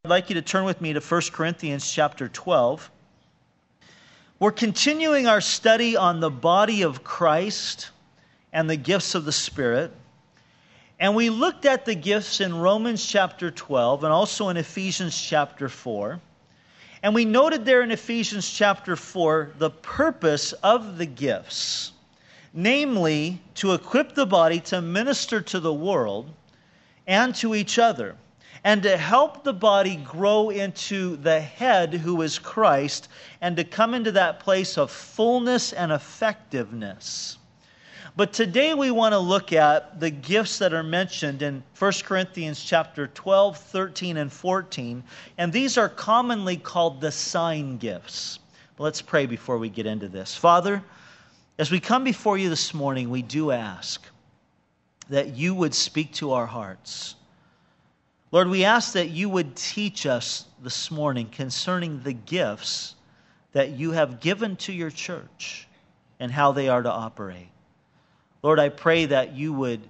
I'd like you to turn with me to 1 Corinthians chapter 12. We're continuing our study on the body of Christ and the gifts of the Spirit. And we looked at the gifts in Romans chapter 12 and also in Ephesians chapter 4. And we noted there in Ephesians chapter 4 the purpose of the gifts, namely to equip the body to minister to the world and to each other, and to help the body grow into the head who is Christ, and to come into that place of fullness and effectiveness. But today we want to look at the gifts that are mentioned in 1 Corinthians chapter 12, 13, and 14, and these are commonly called the sign gifts. But let's pray before we get into this. Father, as we come before you this morning, we do ask that you would speak to our hearts. Lord, we ask that you would teach us this morning concerning the gifts that you have given to your church and how they are to operate. Lord, I pray that you would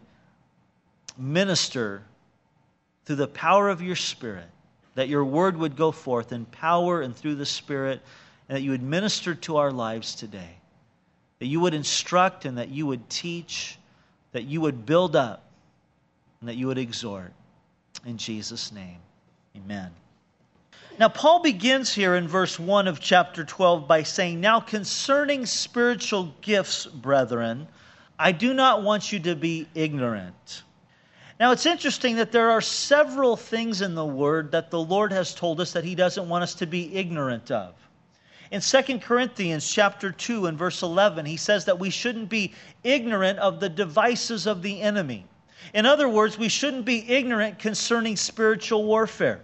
minister through the power of your Spirit, that your word would go forth in power and through the Spirit, and that you would minister to our lives today, that you would instruct and that you would teach, that you would build up, and that you would exhort. In Jesus' name, amen. Now, Paul begins here in verse 1 of chapter 12 by saying, "Now concerning spiritual gifts, brethren, I do not want you to be ignorant." Now, it's interesting that there are several things in the Word that the Lord has told us that He doesn't want us to be ignorant of. In 2 Corinthians chapter 2 and verse 11, he says that we shouldn't be ignorant of the devices of the enemy. In other words, we shouldn't be ignorant concerning spiritual warfare.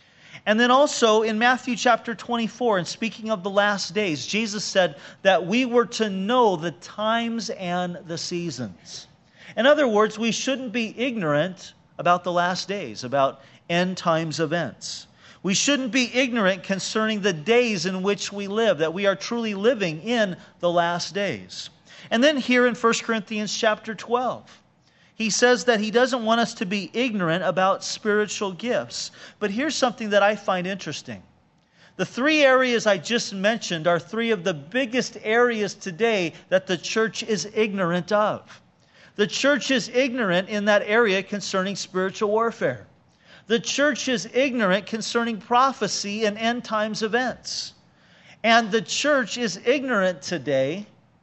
And then also in Matthew chapter 24, and speaking of the last days, Jesus said that we were to know the times and the seasons. In other words, we shouldn't be ignorant about the last days, about end times events. We shouldn't be ignorant concerning the days in which we live, that we are truly living in the last days. And then here in 1 Corinthians chapter 12, he says that he doesn't want us to be ignorant about spiritual gifts. But here's something that I find interesting. The three areas I just mentioned are three of the biggest areas today that the church is ignorant of. The church is ignorant in that area concerning spiritual warfare. The church is ignorant concerning prophecy and end times events. And the church is ignorant today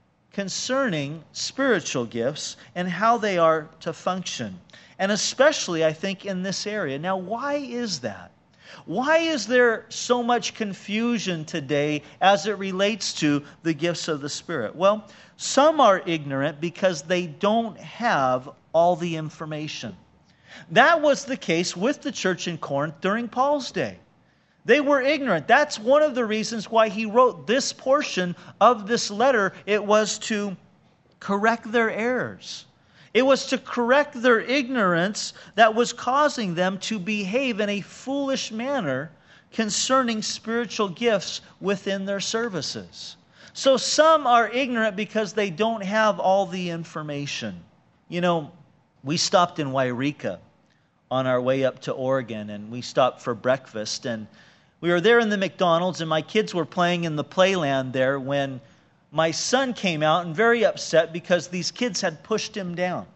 concerning spiritual gifts and how they are to function. And especially, I think, in this area. Now, why is that? Why is there so much confusion today as it relates to the gifts of the Spirit? Well, some are ignorant because they don't have all the information. That was the case with the church in Corinth during Paul's day. They were ignorant. That's one of the reasons why he wrote this portion of this letter. It was to correct their errors. It was to correct their ignorance that was causing them to behave in a foolish manner concerning spiritual gifts within their services. So some are ignorant because they don't have all the information. You know, we stopped in Wairika on our way up to Oregon, and we stopped for breakfast, and we were there in the McDonald's, and my kids were playing in the playland there when my son came out and very upset because these kids had pushed him down.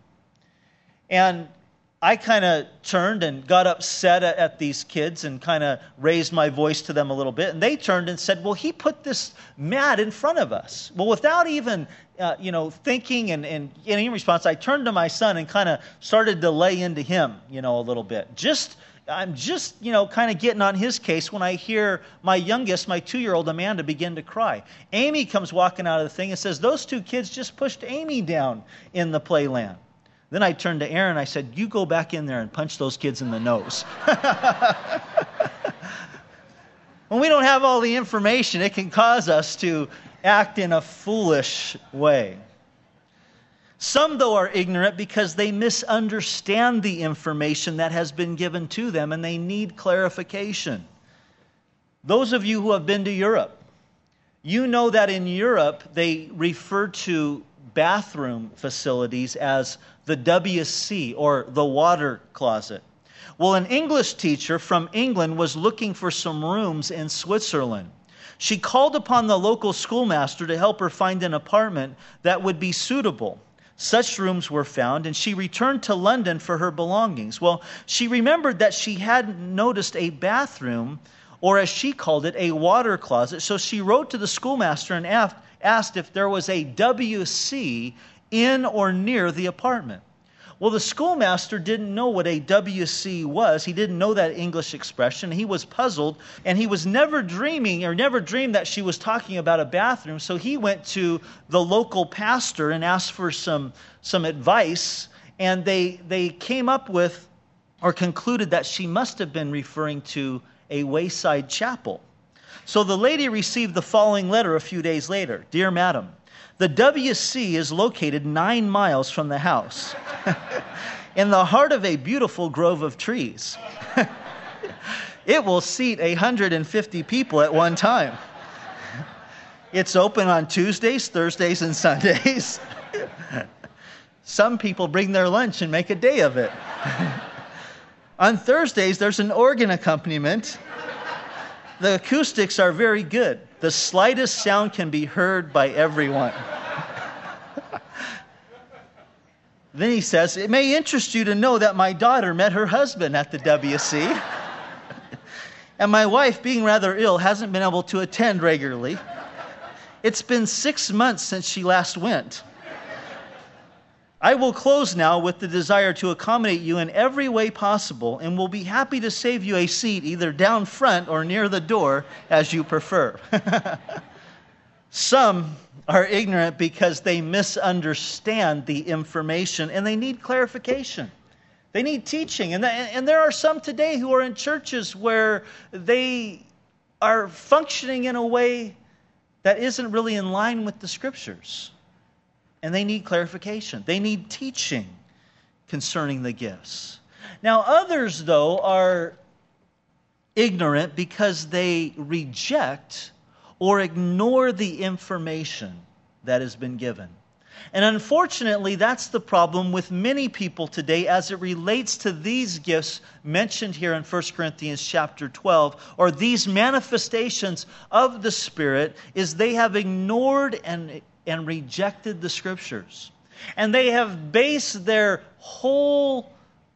And I kind of turned and got upset at these kids and kind of raised my voice to them a little bit. And they turned and said, "Well, he put this mat in front of us." Well, without even thinking and any response, I turned to my son and kind of started to lay into him, a little bit. I'm just kind of getting on his case when I hear my youngest, my 2-year-old Amanda, begin to cry. Amy comes walking out of the thing and says, "Those two kids just pushed Amy down in the playland." Then I turned to Aaron and I said, "You go back in there and punch those kids in the nose." When we don't have all the information, it can cause us to act in a foolish way. Some, though, are ignorant because they misunderstand the information that has been given to them and they need clarification. Those of you who have been to Europe, you know that in Europe they refer to bathroom facilities as the WC, or the water closet. Well, an English teacher from England was looking for some rooms in Switzerland. She called upon the local schoolmaster to help her find an apartment that would be suitable. Such rooms were found, and she returned to London for her belongings. Well, she remembered that she hadn't noticed a bathroom, or as she called it, a water closet. So she wrote to the schoolmaster and asked if there was a WC in or near the apartment. Well, the schoolmaster didn't know what a WC was. He didn't know that English expression. He was puzzled, and he was never dreamed that she was talking about a bathroom. So he went to the local pastor and asked for some advice, and they came up with or concluded that she must have been referring to a wayside chapel. So the lady received the following letter a few days later. Dear Madam, the WC is located 9 miles from the house in the heart of a beautiful grove of trees. It will seat 150 people at one time. It's open on Tuesdays, Thursdays, and Sundays. Some people bring their lunch and make a day of it. On Thursdays, there's an organ accompaniment. The acoustics are very good. The slightest sound can be heard by everyone. Then he says, it may interest you to know that my daughter met her husband at the WC. And my wife, being rather ill, hasn't been able to attend regularly. It's been 6 months since she last went. I will close now with the desire to accommodate you in every way possible, and will be happy to save you a seat either down front or near the door as you prefer. Some are ignorant because they misunderstand the information and they need clarification. They need teaching. And there are some today who are in churches where they are functioning in a way that isn't really in line with the Scriptures. And they need clarification. They need teaching concerning the gifts. Now, others, though, are ignorant because they reject or ignore the information that has been given. And unfortunately, that's the problem with many people today as it relates to these gifts mentioned here in 1 Corinthians chapter 12, or these manifestations of the Spirit, is they have ignored and rejected the Scriptures. And they have based their whole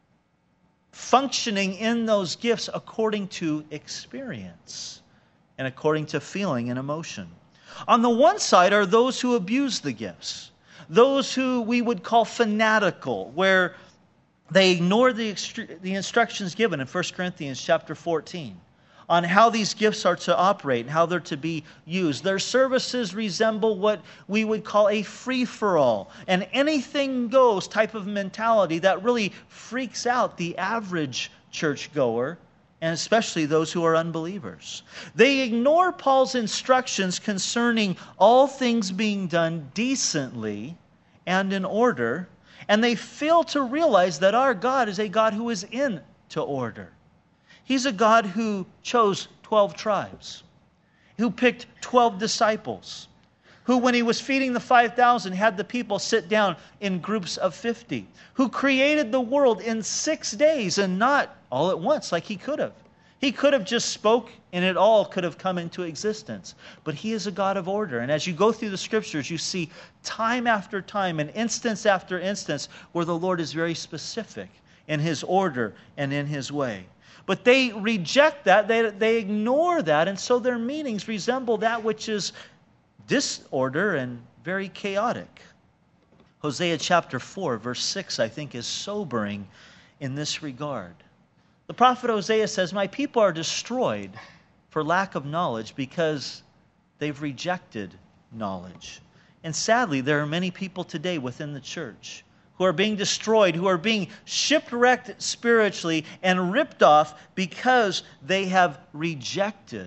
functioning in those gifts according to experience and according to feeling and emotion. On the one side are those who abuse the gifts, those who we would call fanatical, where they ignore the instructions given in 1 Corinthians chapter 14. On how these gifts are to operate and how they're to be used. Their services resemble what we would call a free-for-all, an anything goes type of mentality that really freaks out the average churchgoer, and especially those who are unbelievers. They ignore Paul's instructions concerning all things being done decently and in order, and they fail to realize that our God is a God who is into order. He's a God who chose 12 tribes, who picked 12 disciples, who, when he was feeding the 5,000, had the people sit down in groups of 50, who created the world in 6 days and not all at once like he could have. He could have just spoke and it all could have come into existence. But he is a God of order. And as you go through the Scriptures, you see time after time and instance after instance where the Lord is very specific in his order and in his way. But they reject that, they ignore that, and so their meanings resemble that which is disorder and very chaotic. Hosea chapter 4, verse 6, I think, is sobering in this regard. The prophet Hosea says, my people are destroyed for lack of knowledge because they've rejected knowledge. And sadly, there are many people today within the church who are being destroyed, who are being shipwrecked spiritually and ripped off because they have rejected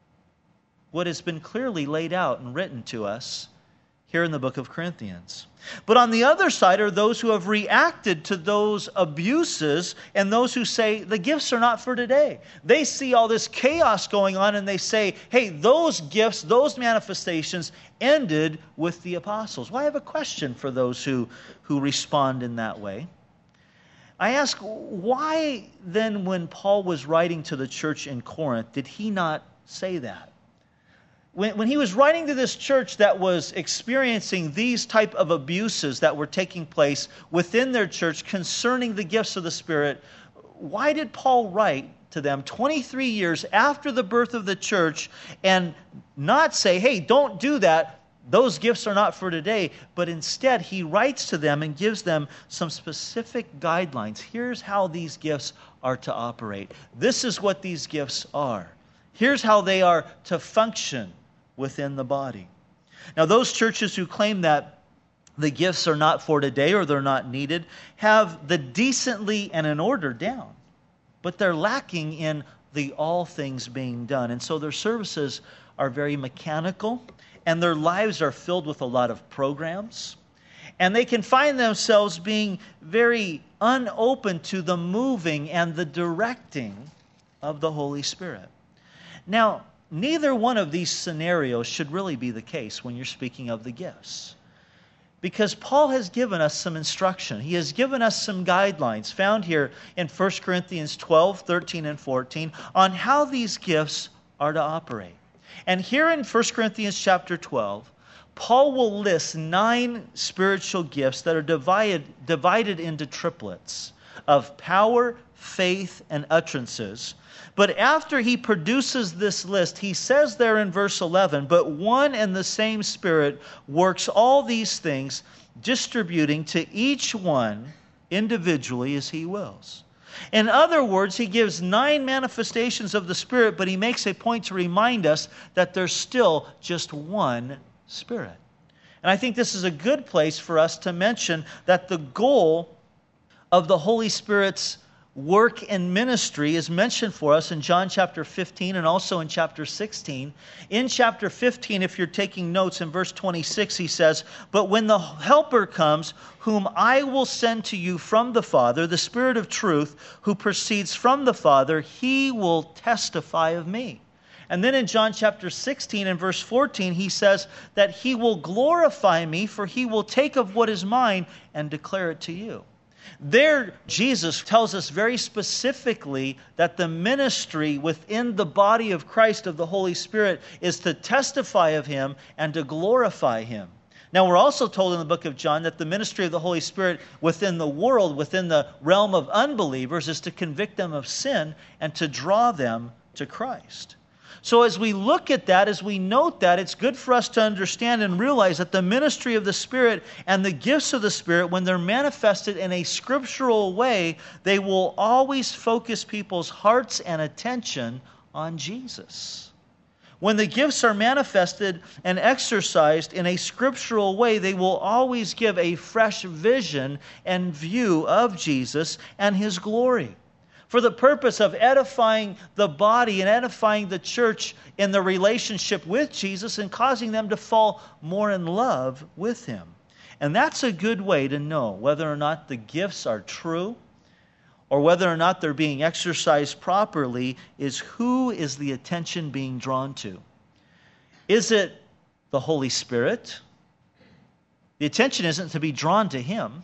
what has been clearly laid out and written to us here in the book of Corinthians. But on the other side are those who have reacted to those abuses and those who say the gifts are not for today. They see all this chaos going on and they say, hey, those gifts, those manifestations ended with the apostles. Well, I have a question for those who respond in that way. I ask, why then when Paul was writing to the church in Corinth, did he not say that? When he was writing to this church that was experiencing these type of abuses that were taking place within their church concerning the gifts of the Spirit, why did Paul write to them 23 years after the birth of the church and not say, hey, don't do that, those gifts are not for today, but instead he writes to them and gives them some specific guidelines. Here's how these gifts are to operate. This is what these gifts are. Here's how they are to function within the body. Now, those churches who claim that the gifts are not for today or they're not needed have the decently and in order down, but they're lacking in the all things being done. And so their services are very mechanical, and their lives are filled with a lot of programs. And they can find themselves being very unopen to the moving and the directing of the Holy Spirit. Now, neither one of these scenarios should really be the case when you're speaking of the gifts. Because Paul has given us some instruction. He has given us some guidelines found here in 1 Corinthians 12, 13, and 14 on how these gifts are to operate. And here in 1 Corinthians chapter 12, Paul will list 9 spiritual gifts that are divided into triplets of power, faith, and utterances. But after he produces this list, he says there in verse 11, but one and the same Spirit works all these things, distributing to each one individually as he wills. In other words, he gives 9 manifestations of the Spirit, but he makes a point to remind us that there's still just one Spirit. And I think this is a good place for us to mention that the goal of the Holy Spirit's work and ministry is mentioned for us in John chapter 15 and also in chapter 16. In chapter 15, if you're taking notes, in verse 26, he says, but when the Helper comes, whom I will send to you from the Father, the Spirit of truth, who proceeds from the Father, he will testify of me. And then in John chapter 16 and verse 14, he says that he will glorify me, for he will take of what is mine and declare it to you. There, Jesus tells us very specifically that the ministry within the body of Christ of the Holy Spirit is to testify of Him and to glorify Him. Now, we're also told in the book of John that the ministry of the Holy Spirit within the world, within the realm of unbelievers, is to convict them of sin and to draw them to Christ. So as we look at that, as we note that, it's good for us to understand and realize that the ministry of the Spirit and the gifts of the Spirit, when they're manifested in a scriptural way, they will always focus people's hearts and attention on Jesus. When the gifts are manifested and exercised in a scriptural way, they will always give a fresh vision and view of Jesus and His glory, for the purpose of edifying the body and edifying the church in the relationship with Jesus and causing them to fall more in love with Him. And that's a good way to know whether or not the gifts are true or whether or not they're being exercised properly, is who is the attention being drawn to. Is it the Holy Spirit? The attention isn't to be drawn to Him.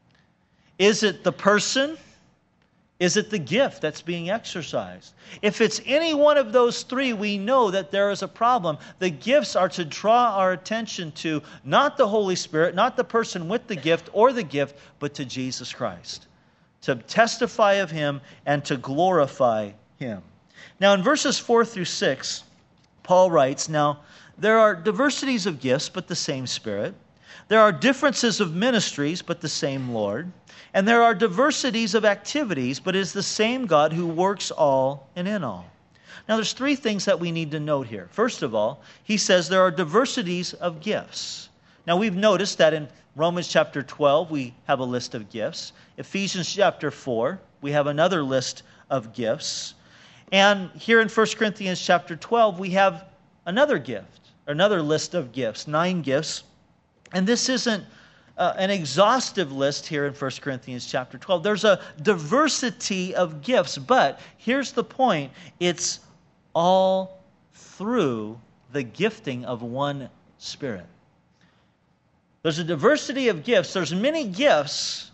Is it the person? Is it the gift that's being exercised? If it's any one of those three, we know that there is a problem. The gifts are to draw our attention to not the Holy Spirit, not the person with the gift or the gift, but to Jesus Christ, to testify of Him and to glorify Him. Now in verses 4 through 6, Paul writes, now there are diversities of gifts, but the same Spirit. There are differences of ministries, but the same Lord. And there are diversities of activities, but it is the same God who works all and in all. Now there's 3 things that we need to note here. First of all, he says there are diversities of gifts. Now we've noticed that in Romans chapter 12, we have a list of gifts. Ephesians chapter 4, we have another list of gifts. And here in 1 Corinthians chapter 12, we have another gift, another list of gifts, 9 gifts. And this isn't an exhaustive list here in 1 Corinthians chapter 12. There's a diversity of gifts, but here's the point. It's all through the gifting of one Spirit. There's a diversity of gifts. There's many gifts,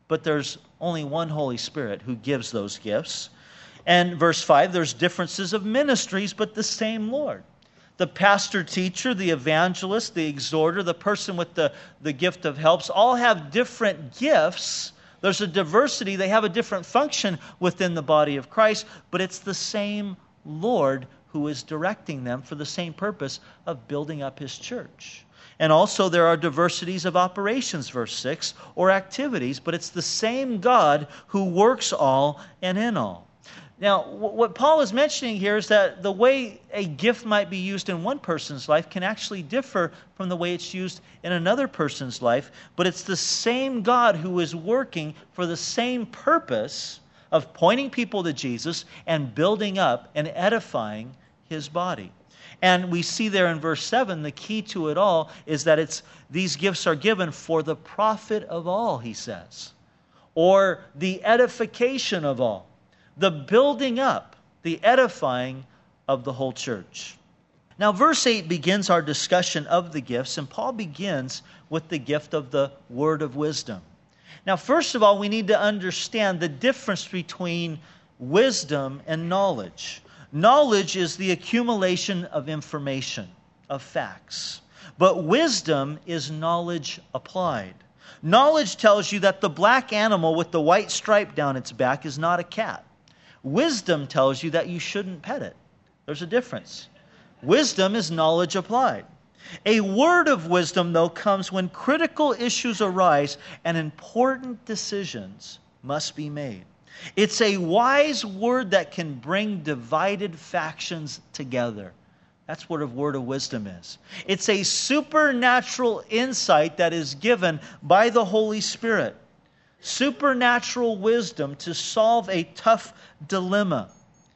but there's only one Holy Spirit who gives those gifts. And verse 5, there's differences of ministries, but the same Lord. The pastor teacher, the evangelist, the exhorter, the person with the gift of helps, all have different gifts. There's a diversity. They have a different function within the body of Christ, but it's the same Lord who is directing them for the same purpose of building up His church. And also there are diversities of operations, verse 6, or activities, but it's the same God who works all and in all. Now, what Paul is mentioning here is that the way a gift might be used in one person's life can actually differ from the way it's used in another person's life, but it's the same God who is working for the same purpose of pointing people to Jesus and building up and edifying His body. And we see there in verse 7, the key to it all is that these gifts are given for the profit of all, he says, or the edification of all. The building up, the edifying of the whole church. Now, verse 8 begins our discussion of the gifts, and Paul begins with the gift of the word of wisdom. Now, first of all, we need to understand the difference between wisdom and knowledge. Knowledge is the accumulation of information, of facts. But wisdom is knowledge applied. Knowledge tells you that the black animal with the white stripe down its back is not a cat. Wisdom tells you that you shouldn't pet it. There's a difference. Wisdom is knowledge applied. A word of wisdom, though, comes when critical issues arise and important decisions must be made. It's a wise word that can bring divided factions together. That's what a word of wisdom is. It's a supernatural insight that is given by the Holy Spirit. Supernatural wisdom to solve a tough dilemma,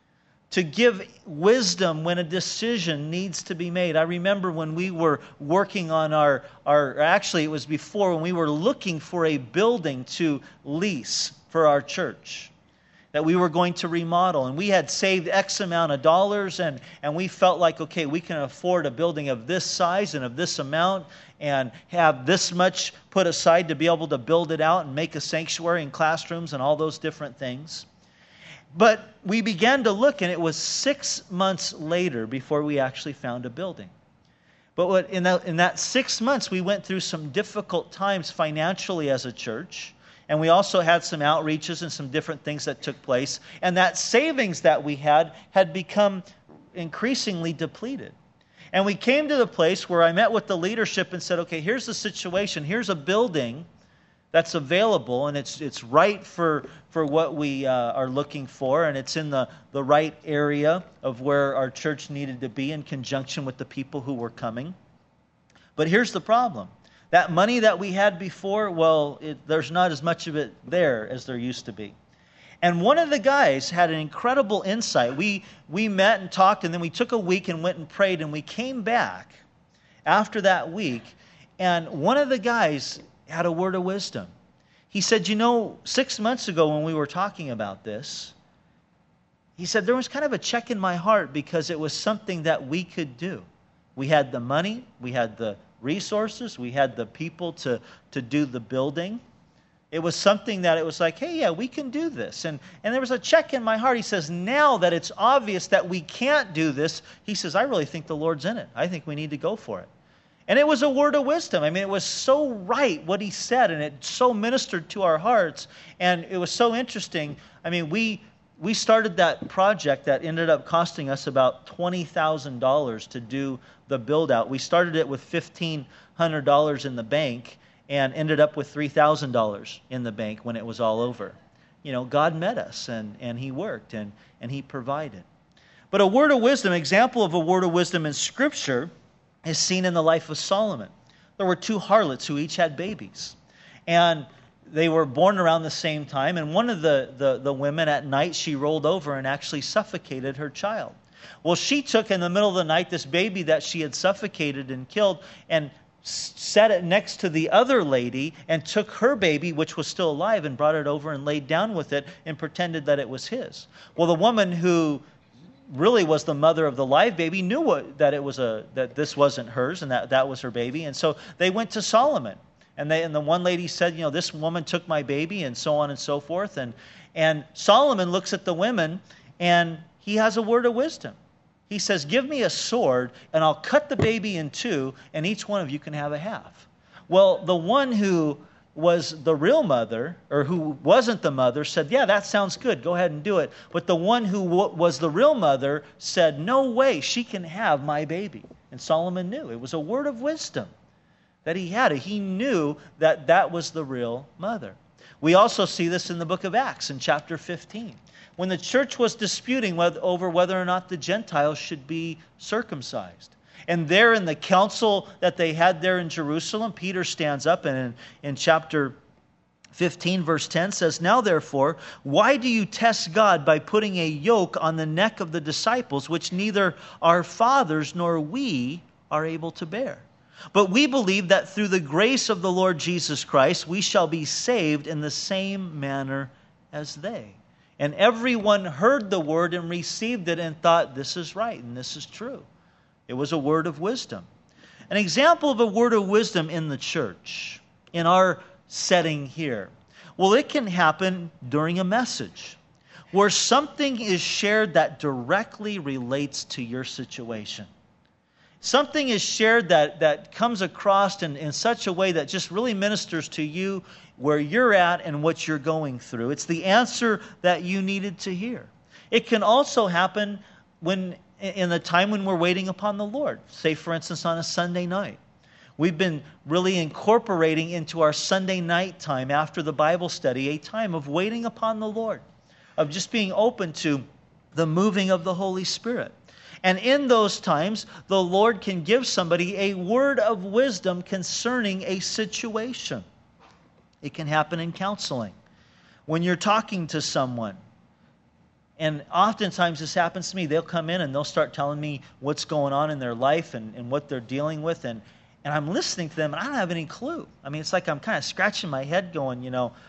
to give wisdom when a decision needs to be made. I remember when we were working on actually it was before, when we were looking for a building to lease for our church that we were going to remodel. And we had saved X amount of dollars, and we felt like, okay, we can afford a building of this size and of this amount and have this much put aside to be able to build it out and make a sanctuary and classrooms and all those different things. But we began to look, and it was 6 months later before we actually found a building. But in that 6 months, we went through some difficult times financially as a church. And we also had some outreaches and some different things that took place. And that savings that we had become increasingly depleted. And we came to the place where I met with the leadership and said, okay, here's the situation. Here's a building that's available, and it's right for what we are looking for, and it's in the right area of where our church needed to be in conjunction with the people who were coming. But here's the problem. That money that we had before, well, there's not as much of it there as there used to be. And one of the guys had an incredible insight. We met and talked, and then we took a week and went and prayed, and we came back after that week, and one of the guys had a word of wisdom. He said, 6 months ago when we were talking about this, he said, there was kind of a check in my heart because it was something that we could do. We had the money, we had the resources, we had the people to do the building. It was something that it was like, hey, yeah, we can do this. And there was a check in my heart. He says, now that it's obvious that we can't do this, he says, I really think the Lord's in it. I think we need to go for it. And it was a word of wisdom. I mean, it was so right what he said, and it so ministered to our hearts. And it was so interesting. I mean, we started that project that ended up costing us about $20,000 to do the build-out. We started it with $1,500 in the bank and ended up with $3,000 in the bank when it was all over. God met us, and He worked, and He provided. But a word of wisdom, example of a word of wisdom in Scripture, is seen in the life of Solomon. There were two harlots who each had babies. And they were born around the same time, and one of the women at night, she rolled over and actually suffocated her child. Well, she took in the middle of the night this baby that she had suffocated and killed and set it next to the other lady and took her baby, which was still alive, and brought it over and laid down with it and pretended that it was his. Well, the woman who really was the mother of the live baby knew that this wasn't hers and that was her baby, and so they went to Solomon. And the one lady said, this woman took my baby, and so on and so forth. And Solomon looks at the women, and he has a word of wisdom. He says, give me a sword, and I'll cut the baby in two, and each one of you can have a half. Well, the one who was the real mother, or who wasn't the mother, said, yeah, that sounds good. Go ahead and do it. But the one who was the real mother said, no way, she can have my baby. And Solomon knew. It was a word of wisdom that he had. He knew that that was the real mother. We also see this in the book of Acts in chapter 15. When the church was disputing over whether or not the Gentiles should be circumcised. And there in the council that they had there in Jerusalem, Peter stands up and in chapter 15, verse 10 says, now therefore, why do you test God by putting a yoke on the neck of the disciples, which neither our fathers nor we are able to bear? But we believe that through the grace of the Lord Jesus Christ, we shall be saved in the same manner as they. And everyone heard the word and received it and thought, this is right and this is true. It was a word of wisdom. An example of a word of wisdom in the church, in our setting here. Well, it can happen during a message where something is shared that directly relates to your situation. Something is shared that comes across in such a way that just really ministers to you where you're at and what you're going through. It's the answer that you needed to hear. It can also happen in the time when we're waiting upon the Lord. Say, for instance, on a Sunday night. We've been really incorporating into our Sunday night time after the Bible study a time of waiting upon the Lord, of just being open to the moving of the Holy Spirit. And in those times, the Lord can give somebody a word of wisdom concerning a situation. It can happen in counseling. When you're talking to someone, and oftentimes this happens to me, they'll come in and they'll start telling me what's going on in their life and what they're dealing with. And I'm listening to them and I don't have any clue. I mean, it's like I'm kind of scratching my head going,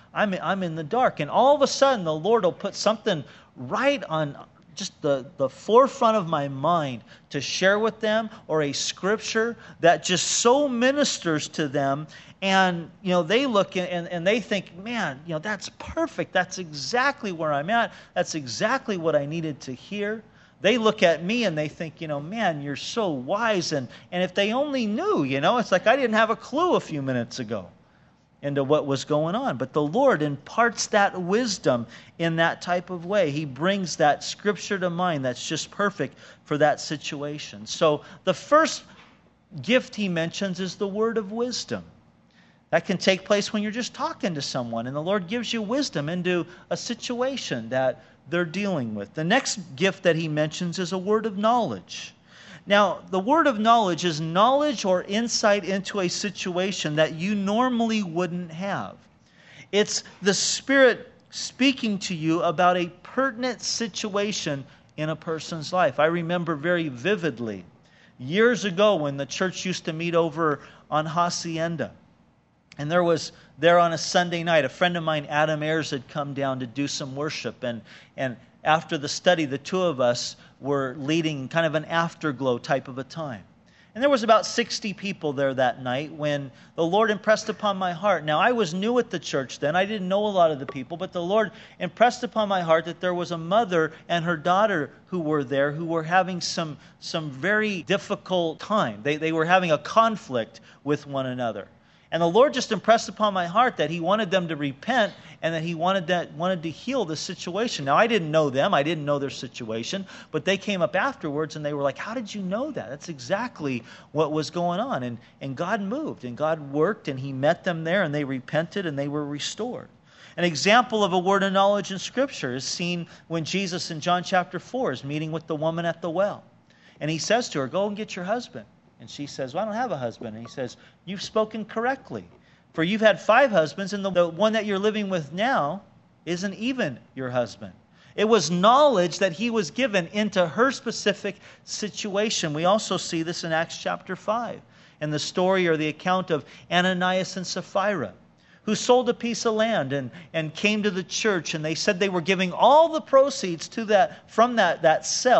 I'm in the dark. And all of a sudden, the Lord will put something right on just the forefront of my mind to share with them, or a scripture that just so ministers to them. And, they look and they think, man, that's perfect. That's exactly where I'm at. That's exactly what I needed to hear. They look at me and they think, man, you're so wise. And if they only knew, it's like I didn't have a clue a few minutes ago into what was going on. But the Lord imparts that wisdom in that type of way. He brings that scripture to mind that's just perfect for that situation. So the first gift he mentions is the word of wisdom. That can take place when you're just talking to someone and the Lord gives you wisdom into a situation that they're dealing with. The next gift that he mentions is a word of knowledge. Now, the word of knowledge is knowledge or insight into a situation that you normally wouldn't have. It's the Spirit speaking to you about a pertinent situation in a person's life. I remember very vividly years ago when the church used to meet over on Hacienda. And there on a Sunday night, a friend of mine, Adam Ayers, had come down to do some worship. And after the study, the two of us were leading kind of an afterglow type of a time. And there was about 60 people there that night when the Lord impressed upon my heart. Now, I was new at the church then. I didn't know a lot of the people, but the Lord impressed upon my heart that there was a mother and her daughter who were there who were having some very difficult time. They were having a conflict with one another. And the Lord just impressed upon my heart that He wanted them to repent and that He wanted to heal the situation. Now, I didn't know them. I didn't know their situation. But they came up afterwards and they were like, how did you know that? That's exactly what was going on. And God moved and God worked and He met them there and they repented and they were restored. An example of a word of knowledge in Scripture is seen when Jesus in John chapter 4 is meeting with the woman at the well. And He says to her, go and get your husband. And she says, well, I don't have a husband. And He says, you've spoken correctly. For you've had 5 husbands, and the one that you're living with now isn't even your husband. It was knowledge that He was given into her specific situation. We also see this in Acts chapter 5, in the story or the account of Ananias and Sapphira, who sold a piece of land and came to the church, and they said they were giving all the proceeds from that sale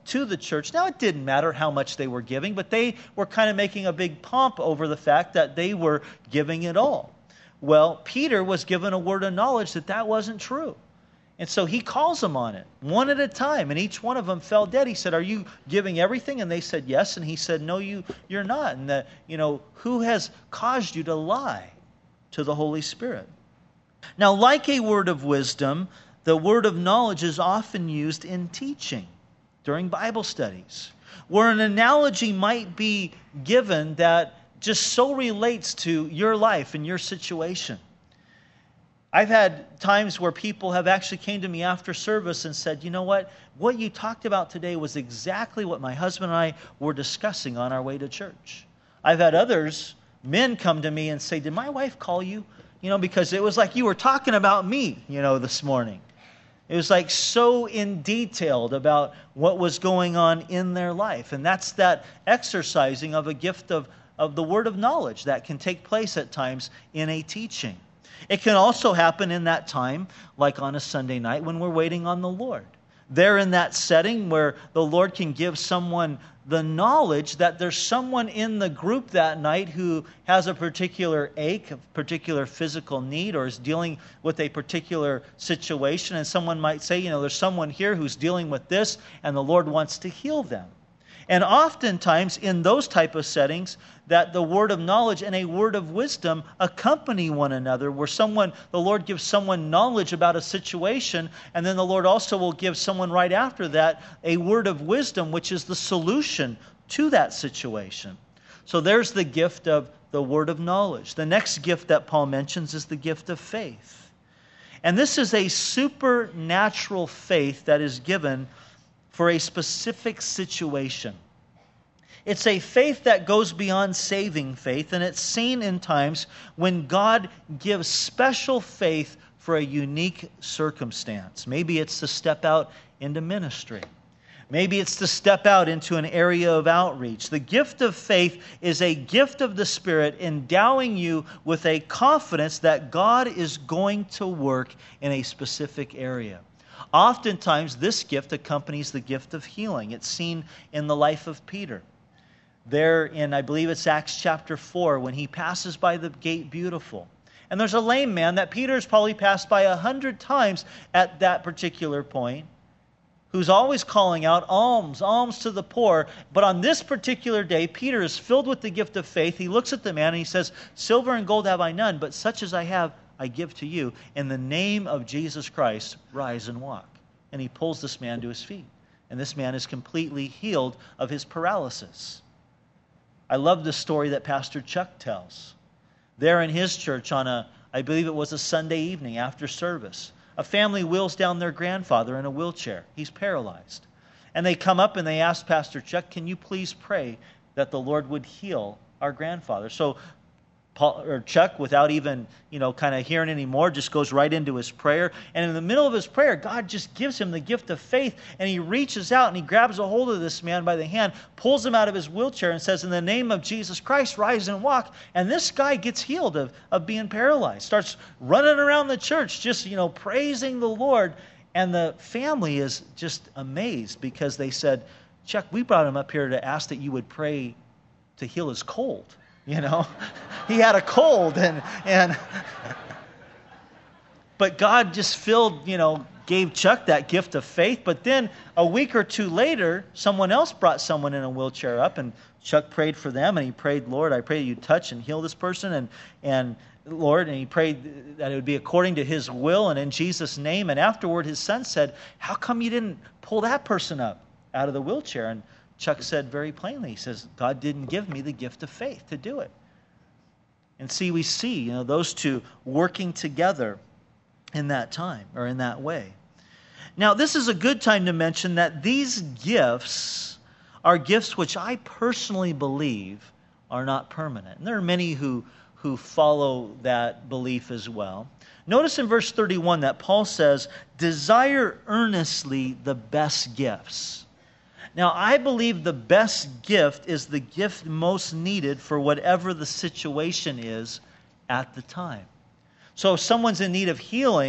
to the church. Now, it didn't matter how much they were giving, but they were kind of making a big pomp over the fact that they were giving it all. Well, Peter was given a word of knowledge that that wasn't true. And so he calls them on it, one at a time, and each one of them fell dead. He said, "Are you giving everything?" And they said, "Yes." And he said, "No, you're not. And who has caused you to lie to the Holy Spirit?" Now, like a word of wisdom, the word of knowledge is often used in teaching during Bible studies, where an analogy might be given that just so relates to your life and your situation. I've had times where people have actually came to me after service and said, "You know what you talked about today was exactly what my husband and I were discussing on our way to church." I've had others, men, come to me and say, "Did my wife call you? Because it was like you were talking about me, this morning." It was like so in detailed about what was going on in their life. And that's that exercising of a gift of the word of knowledge that can take place at times in a teaching. It can also happen in that time, like on a Sunday night when we're waiting on the Lord. There in that setting where the Lord can give someone the knowledge that there's someone in the group that night who has a particular ache, a particular physical need, or is dealing with a particular situation. And someone might say, there's someone here who's dealing with this, and the Lord wants to heal them. And oftentimes in those type of settings, that the word of knowledge and a word of wisdom accompany one another, where the Lord gives someone knowledge about a situation, and then the Lord also will give someone right after that a word of wisdom, which is the solution to that situation. So there's the gift of the word of knowledge. The next gift that Paul mentions is the gift of faith. And this is a supernatural faith that is given for a specific situation. It's a faith that goes beyond saving faith, and it's seen in times when God gives special faith for a unique circumstance. Maybe it's to step out into ministry. Maybe it's to step out into an area of outreach. The gift of faith is a gift of the Spirit endowing you with a confidence that God is going to work in a specific area. Oftentimes, this gift accompanies the gift of healing. It's seen in the life of Peter. There in, I believe it's Acts chapter 4, when he passes by the gate beautiful. And there's a lame man that Peter has probably passed by 100 times at that particular point, who's always calling out, "Alms, alms to the poor." But on this particular day, Peter is filled with the gift of faith. He looks at the man and he says, "Silver and gold have I none, but such as I have, I give to you. In the name of Jesus Christ, rise and walk." And he pulls this man to his feet. And this man is completely healed of his paralysis. I love the story that Pastor Chuck tells. There in his church I believe it was a Sunday evening after service, a family wheels down their grandfather in a wheelchair. He's paralyzed. And they come up and they ask Pastor Chuck, "Can you please pray that the Lord would heal our grandfather?" So Chuck, without even, kind of hearing anymore, just goes right into his prayer. And in the middle of his prayer, God just gives him the gift of faith. And he reaches out and he grabs a hold of this man by the hand, pulls him out of his wheelchair and says, "In the name of Jesus Christ, rise and walk." And this guy gets healed of being paralyzed. Starts running around the church, just, praising the Lord. And the family is just amazed because they said, "Chuck, we brought him up here to ask that you would pray to heal his cold." He had a cold but God just gave Chuck that gift of faith. But then a week or two later, someone else brought someone in a wheelchair up, and Chuck prayed for them, and he prayed, "Lord, I pray you touch and heal this person, and Lord," and he prayed that it would be according to his will and in Jesus' name. And afterward, his son said, "How come you didn't pull that person up out of the wheelchair?" And Chuck said very plainly, he says, "God didn't give me the gift of faith to do it." And we see, those two working together in that time, or in that way. Now, this is a good time to mention that these gifts are gifts which I personally believe are not permanent. And there are many who follow that belief as well. Notice in verse 31 that Paul says, "Desire earnestly the best gifts." Now, I believe the best gift is the gift most needed for whatever the situation is at the time. So if someone's in need of healing,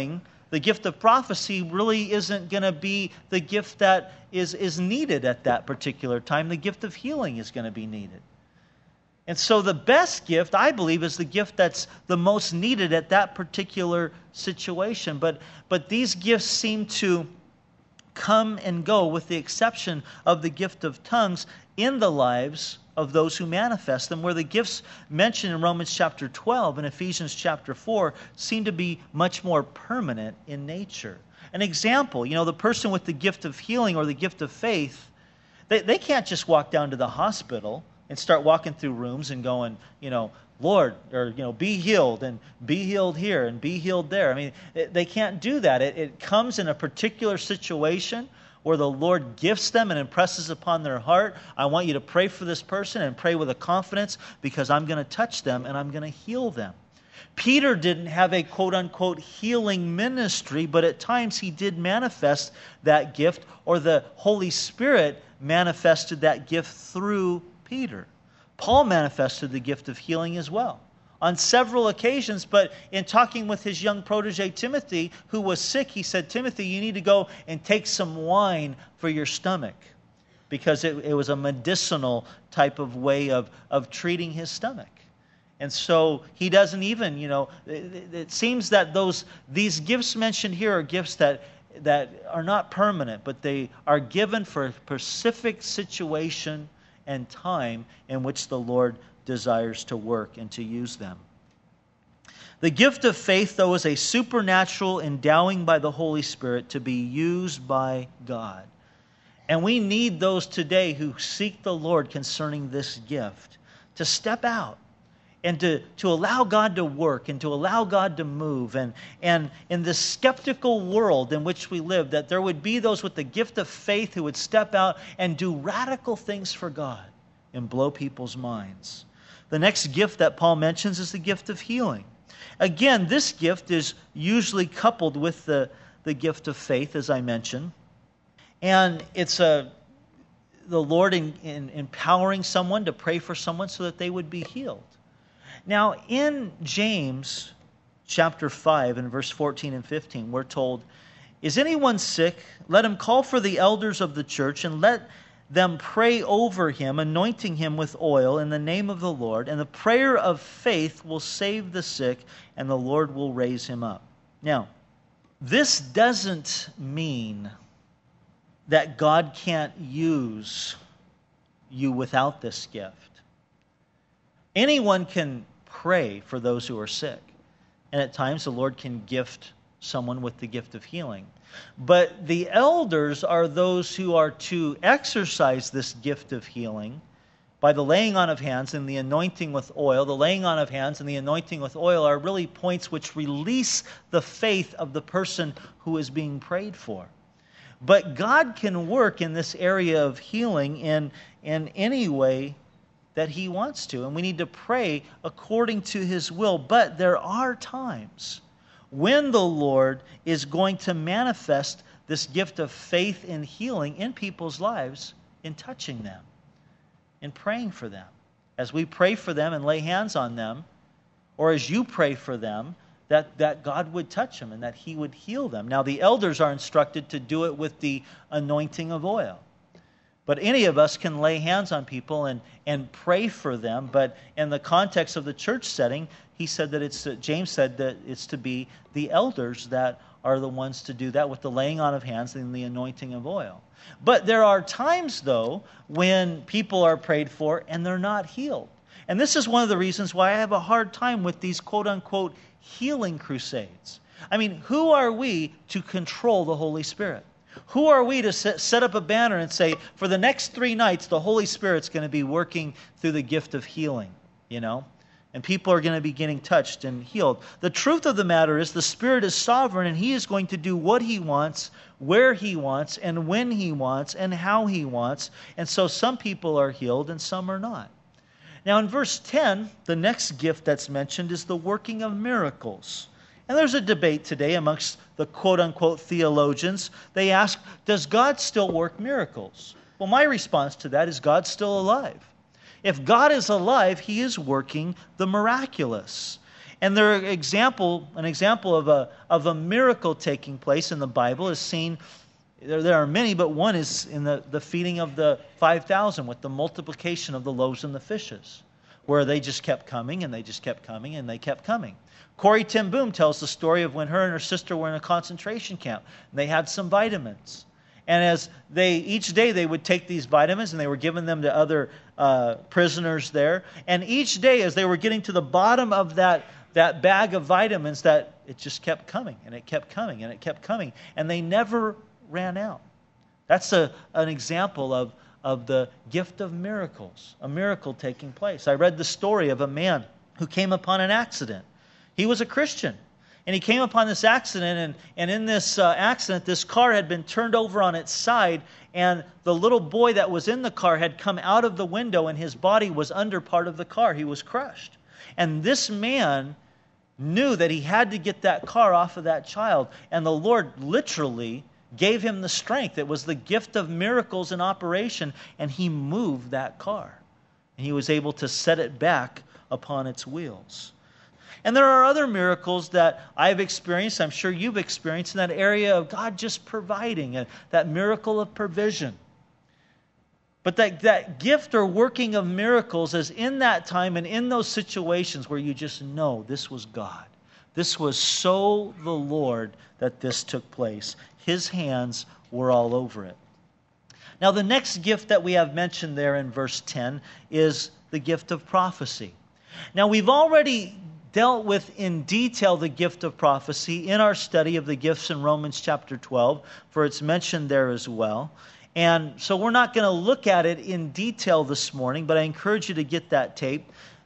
The gift of prophecy really isn't going to be the gift that is needed at that particular time. The gift of healing is going to be needed. And so the best gift, I believe, is the gift that's the most needed at that particular situation. But these gifts seem to come and go, with the exception of the gift of tongues, in the lives of those who manifest them, where the gifts mentioned in Romans chapter 12 and Ephesians chapter 4 seem to be much more permanent in nature. An example, the person with the gift of healing or the gift of faith, they can't just walk down to the hospital and start walking through rooms and going, Lord, or, be healed, and be healed here, and be healed there. I mean, they can't do that. It comes in a particular situation where the Lord gifts them and impresses upon their heart, I want you to pray for this person and pray with a confidence, because I'm going to touch them and I'm going to heal them. Peter didn't have a quote-unquote healing ministry, but at times he did manifest that gift, or the Holy Spirit manifested that gift through Peter. Paul manifested the gift of healing as well on several occasions, but in talking with his young protege Timothy, who was sick, he said, Timothy, you need to go and take some wine for your stomach, because it was a medicinal type of way of treating his stomach. And so he doesn't even, it seems that these gifts mentioned here are gifts that are not permanent, but they are given for a specific situation and time in which the Lord desires to work and to use them. The gift of faith, though, is a supernatural endowing by the Holy Spirit to be used by God. And we need those today who seek the Lord concerning this gift to step out and to allow God to work and to allow God to move. And in this skeptical world in which we live, that there would be those with the gift of faith who would step out and do radical things for God and blow people's minds. The next gift that Paul mentions is the gift of healing. Again, this gift is usually coupled with the gift of faith, as I mentioned. And it's the Lord in empowering someone to pray for someone so that they would be healed. Now, in James chapter 5 and verse 14 and 15, we're told, is anyone sick? Let him call for the elders of the church and let them pray over him, anointing him with oil in the name of the Lord. And the prayer of faith will save the sick, and the Lord will raise him up. Now, this doesn't mean that God can't use you without this gift. Anyone can pray for those who are sick. And at times the Lord can gift someone with the gift of healing. But the elders are those who are to exercise this gift of healing by the laying on of hands and the anointing with oil. The laying on of hands and the anointing with oil are really points which release the faith of the person who is being prayed for. But God can work in this area of healing in any way that He wants to. And we need to pray according to His will. But there are times when the Lord is going to manifest this gift of faith and healing in people's lives in touching them, in praying for them. As we pray for them and lay hands on them, or as you pray for them, that God would touch them and that He would heal them. Now, the elders are instructed to do it with the anointing of oil. But any of us can lay hands on people and pray for them. But in the context of the church setting, James said that it's to be the elders that are the ones to do that with the laying on of hands and the anointing of oil. But there are times, though, when people are prayed for and they're not healed. And this is one of the reasons why I have a hard time with these quote-unquote healing crusades. I mean, who are we to control the Holy Spirit? Who are we to set up a banner and say, for the next 3 nights, the Holy Spirit's going to be working through the gift of healing, And people are going to be getting touched and healed. The truth of the matter is the Spirit is sovereign, and He is going to do what He wants, where He wants, and when He wants, and how He wants. And so some people are healed and some are not. Now in verse 10, the next gift that's mentioned is the working of miracles. And there's a debate today amongst the quote-unquote theologians. They ask, does God still work miracles? Well, my response to that is God's still alive. If God is alive, He is working the miraculous. And an example of a miracle taking place in the Bible is seen. There are many, but one is in the feeding of the 5,000 with the multiplication of the loaves and the fishes, where they just kept coming and they just kept coming and they kept coming. Corrie ten Boom tells the story of when her and her sister were in a concentration camp. And they had some vitamins. And as each day they would take these vitamins and they were giving them to other prisoners there. And each day as they were getting to the bottom of that bag of vitamins, that it just kept coming and it kept coming and it kept coming. And they never ran out. That's an example of the gift of miracles, a miracle taking place. I read the story of a man who came upon an accident. He was a Christian, and he came upon this accident, and in this accident, this car had been turned over on its side, and the little boy that was in the car had come out of the window, and his body was under part of the car. He was crushed. And this man knew that he had to get that car off of that child, and the Lord literally gave him the strength. It was the gift of miracles in operation, and he moved that car. And he was able to set it back upon its wheels. And there are other miracles that I've experienced, I'm sure you've experienced, in that area of God just providing, that miracle of provision. But that gift or working of miracles is in that time and in those situations where you just know this was God. This was so the Lord that this took place. His hands were all over it. Now the next gift that we have mentioned there in verse 10 is the gift of prophecy. Now we've already dealt with in detail the gift of prophecy in our study of the gifts in Romans chapter 12, for it's mentioned there as well. And so we're not going to look at it in detail this morning, but I encourage you to get that tape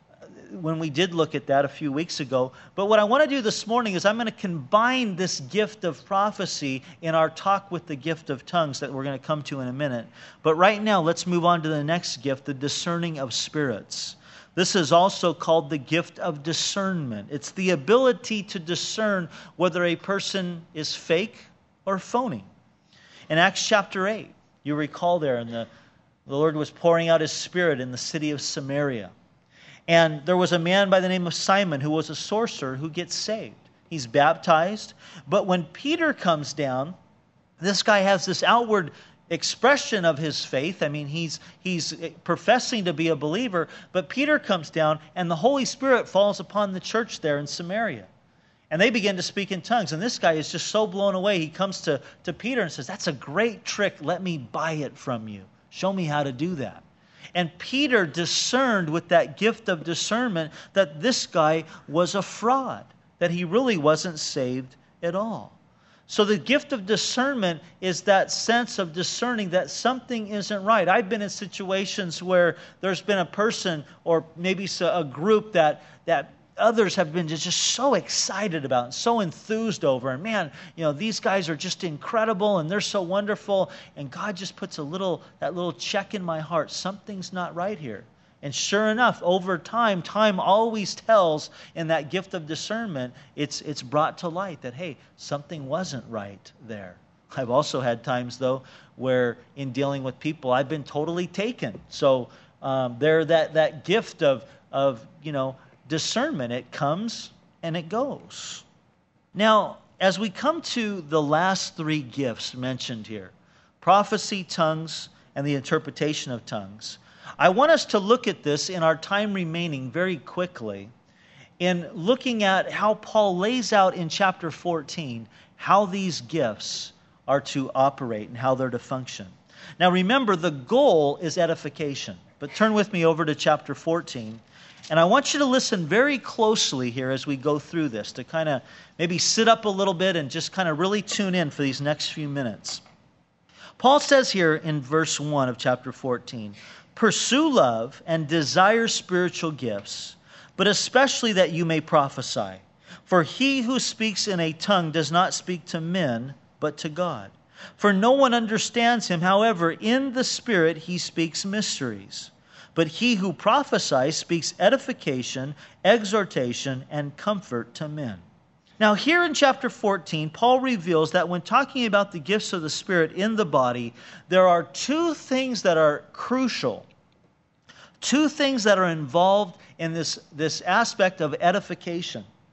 when we did look at that a few weeks ago. But what I want to do this morning is I'm going to combine this gift of prophecy in our talk with the gift of tongues that we're going to come to in a minute. But right now, let's move on to the next gift, the discerning of spirits. This is also called the gift of discernment. It's the ability to discern whether a person is fake or phony. In Acts chapter 8, you recall there, and the Lord was pouring out His Spirit in the city of Samaria. And there was a man by the name of Simon who was a sorcerer who gets saved. He's baptized. But when Peter comes down, this guy has this outward expression of his faith. I mean, he's professing to be a believer, but Peter comes down and the Holy Spirit falls upon the church there in Samaria. And they begin to speak in tongues. And this guy is just so blown away. He comes to Peter and says, "That's a great trick. Let me buy it from you. Show me how to do that." And Peter discerned with that gift of discernment that this guy was a fraud, that he really wasn't saved at all. So the gift of discernment is that sense of discerning that something isn't right. I've been in situations where there's been a person or maybe a group that others have been just so excited about and so enthused over. And man, these guys are just incredible and they're so wonderful. And God just puts that little check in my heart. Something's not right here. And sure enough, over time always tells in that gift of discernment, it's brought to light that, hey, something wasn't right there. I've also had times, though, where in dealing with people, I've been totally taken. So that gift of discernment, it comes and it goes. Now, as we come to the last three gifts mentioned here, prophecy, tongues, and the interpretation of tongues, I want us to look at this in our time remaining very quickly in looking at how Paul lays out in chapter 14 how these gifts are to operate and how they're to function. Now remember, the goal is edification. But turn with me over to chapter 14. And I want you to listen very closely here as we go through this, to kind of maybe sit up a little bit and just kind of really tune in for these next few minutes. Paul says here in verse 1 of chapter 14, "Pursue love and desire spiritual gifts, but especially that you may prophesy. For he who speaks in a tongue does not speak to men, but to God. For no one understands him. However, in the Spirit he speaks mysteries. But he who prophesies speaks edification, exhortation, and comfort to men." Now here in chapter 14, Paul reveals that when talking about the gifts of the Spirit in the body, there are two things that are crucial. Two things that are involved in this aspect of edification.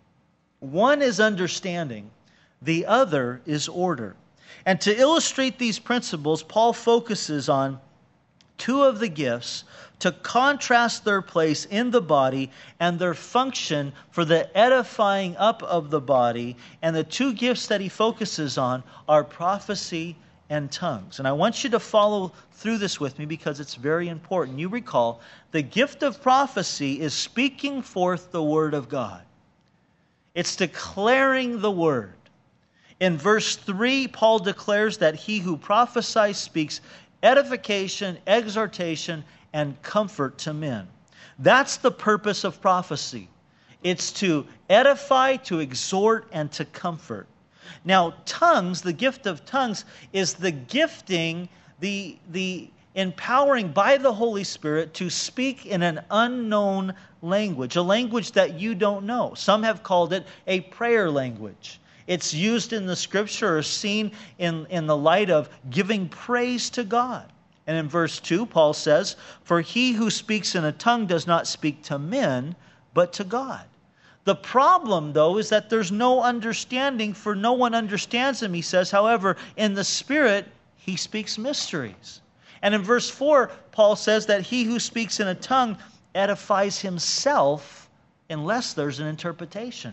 One is understanding, the other is order. And to illustrate these principles, Paul focuses on two of the gifts to contrast their place in the body and their function for the edifying up of the body. And the two gifts that he focuses on are prophecy and tongues. And I want you to follow through this with me because it's very important. You recall, the gift of prophecy is speaking forth the word of God. It's declaring the word. In verse 3, Paul declares that he who prophesies speaks edification, exhortation, and comfort to men. That's the purpose of prophecy. It's to edify, to exhort, and to comfort. Now, tongues, the gift of tongues, is the gifting, the empowering by the Holy Spirit to speak in an unknown language, a language that you don't know. Some have called it a prayer language. It's used in the Scripture or seen in the light of giving praise to God. And in verse 2, Paul says, "For he who speaks in a tongue does not speak to men, but to God." The problem, though, is that there's no understanding, for no one understands him, he says. However, in the Spirit, he speaks mysteries. And in verse 4, Paul says that he who speaks in a tongue edifies himself unless there's an interpretation.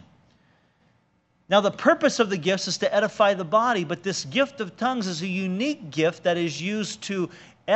Now, the purpose of the gifts is to edify the body, but this gift of tongues is a unique gift that is used to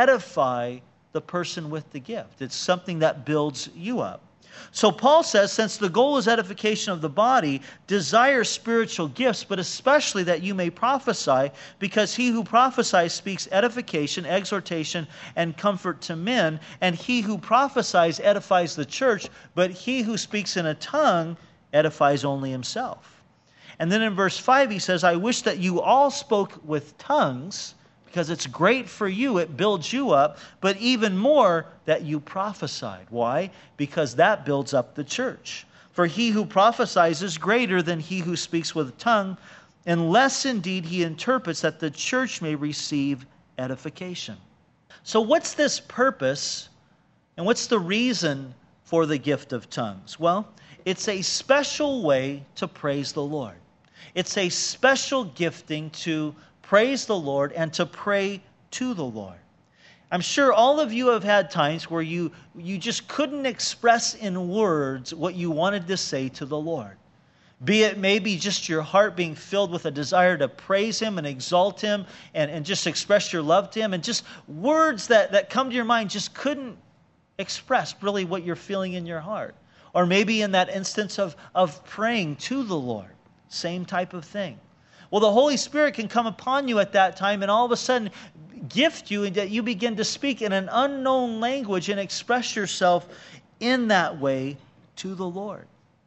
edify the person with the gift. It's something that builds you up. So Paul says, since the goal is edification of the body, desire spiritual gifts, but especially that you may prophesy, because he who prophesies speaks edification, exhortation, and comfort to men, and he who prophesies edifies the church, but he who speaks in a tongue edifies only himself. And then in verse 5 he says, I wish that you all spoke with tongues, because it's great for you, it builds you up, but even more that you prophesied. Why? Because that builds up the church. For he who prophesies is greater than he who speaks with a tongue, unless indeed he interprets, that the church may receive edification. So what's this purpose, and what's the reason for the gift of tongues? Well, it's a special way to praise the Lord. It's a special gifting to praise the Lord and to pray to the Lord. I'm sure all of you have had times where you just couldn't express in words what you wanted to say to the Lord. Be it maybe just your heart being filled with a desire to praise Him and exalt Him and just express your love to Him, and just words that come to your mind just couldn't express really what you're feeling in your heart. Or maybe in that instance of praying to the Lord. Same type of thing. Well, the Holy Spirit can come upon you at that time and all of a sudden gift you, and that you begin to speak in an unknown language and express yourself in that way to the Lord.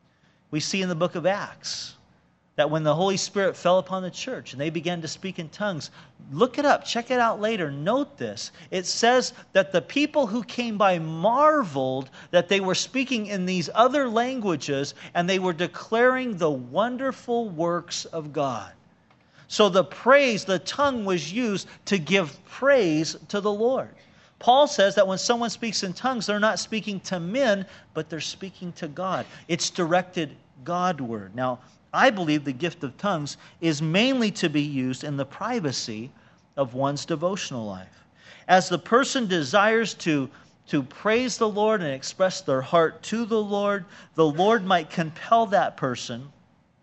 We see in the book of Acts that when the Holy Spirit fell upon the church and they began to speak in tongues, look it up, check it out later, note this. It says that the people who came by marveled that they were speaking in these other languages and they were declaring the wonderful works of God. So the praise, the tongue was used to give praise to the Lord. Paul says that when someone speaks in tongues, they're not speaking to men, but they're speaking to God. It's directed Godward. Now, I believe the gift of tongues is mainly to be used in the privacy of one's devotional life. As the person desires to praise the Lord and express their heart to the Lord might compel that person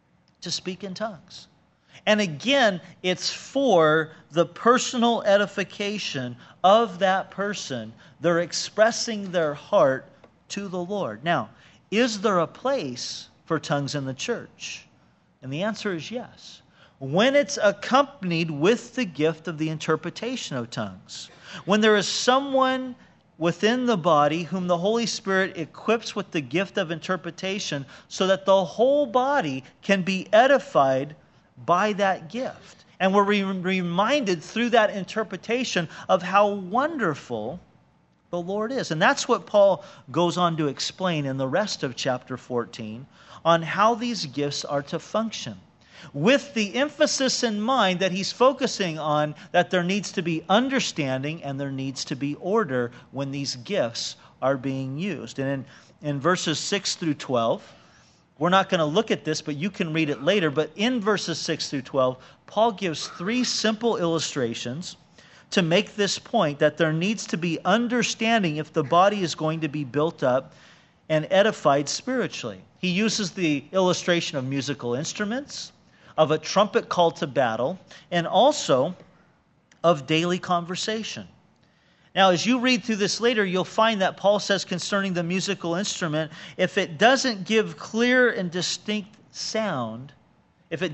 to speak in tongues. And again, it's for the personal edification of that person. They're expressing their heart to the Lord. Now, is there a place for tongues in the church? And the answer is yes. When it's accompanied with the gift of the interpretation of tongues. When there is someone within the body whom the Holy Spirit equips with the gift of interpretation so that the whole body can be edified by that gift. And we're reminded through that interpretation of how wonderful the Lord is. And that's what Paul goes on to explain in the rest of chapter 14 on how these gifts are to function. With the emphasis in mind that he's focusing on that there needs to be understanding and there needs to be order when these gifts are being used. And in verses 6 through 12, We're not going to look at this, but you can read it later. But in verses 6 through 12, Paul gives 3 simple illustrations to make this point that there needs to be understanding if the body is going to be built up and edified spiritually. He uses the illustration of musical instruments, of a trumpet call to battle, and also of daily conversation. Now, as you read through this later, you'll find that Paul says concerning the musical instrument, if it doesn't give clear and distinct sound, then